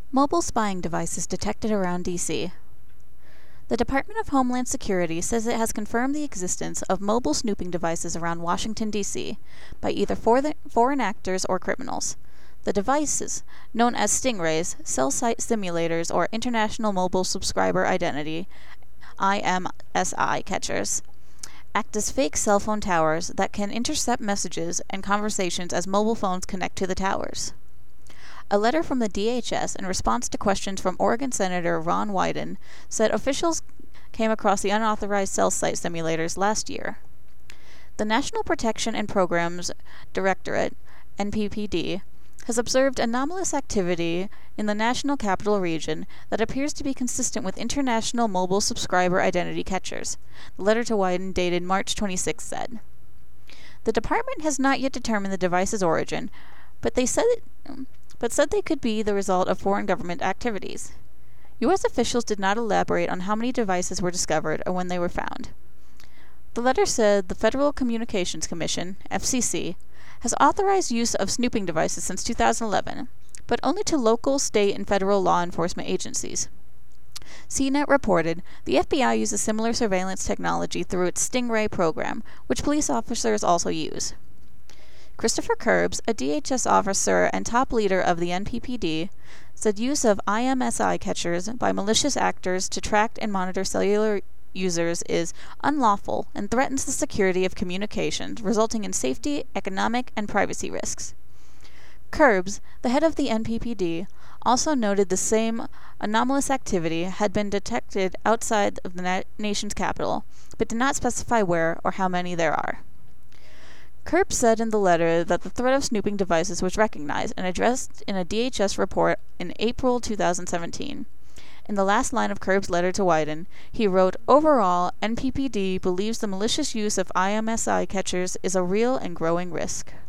Mobile spying devices detected around D.C. The Department of Homeland Security says it has confirmed the existence of mobile snooping devices around Washington, D.C. by either foreign actors or criminals. The devices, known as Stingrays, cell site simulators, or International Mobile Subscriber Identity (IMSI) catchers, act as fake cell phone towers that can intercept messages and conversations as mobile phones connect to the towers. A letter from the DHS in response to questions from Oregon Senator Ron Wyden said officials came across the unauthorized cell site simulators last year. The National Protection and Programs Directorate, NPPD, has observed anomalous activity in the National Capital Region that appears to be consistent with international mobile subscriber identity catchers, the letter to Wyden dated March 26 said. The department has not yet determined the device's origin, but said they could be the result of foreign government activities. U.S. officials did not elaborate on how many devices were discovered or when they were found. The letter said the Federal Communications Commission, FCC, has authorized use of snooping devices since 2011, but only to local, state, and federal law enforcement agencies. CNET reported the FBI uses similar surveillance technology through its Stingray program, which police officers also use. Christopher Curbs, a DHS officer and top leader of the NPPD, said use of IMSI catchers by malicious actors to track and monitor cellular users is unlawful and threatens the security of communications, resulting in safety, economic, and privacy risks. Curbs, the head of the NPPD, also noted the same anomalous activity had been detected outside of the nation's capital, but did not specify where or how many there are. Curbs said in the letter that the threat of snooping devices was recognized and addressed in a DHS report in April 2017. In the last line of Curbs' letter to Wyden, he wrote, "Overall, NPPD believes the malicious use of IMSI catchers is a real and growing risk."